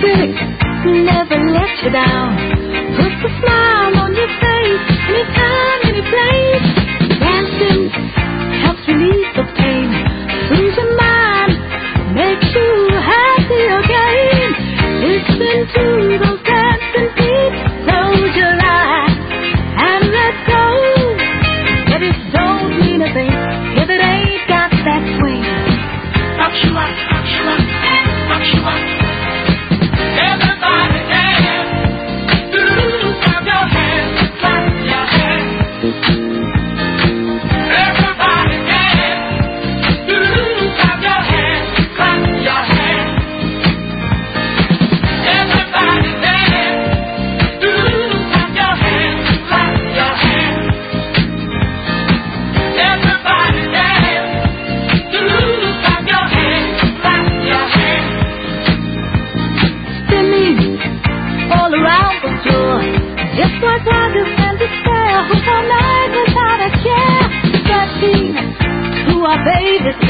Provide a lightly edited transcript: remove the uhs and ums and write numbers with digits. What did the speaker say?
critic who never let you down. Put a smile on your face, anytime, any place. Dancing helps relieve the pain, soothes your mind, makes you happy again. Listen to those dancing feet, close your eyes and let go. But it don't mean a thing if it ain't got that swing. Rock you up, rock you up, rock you up. Everybody dance, clap your hands, clap your hands. Everybody dance, clap your hands, clap your hands. Everybody dance, clap your hands, clap your hands. Everybody dance, clap your hands, clap your hands. Spinning all around the floor, just like tigers and despair, hook all night without a care. Stretching to our baby's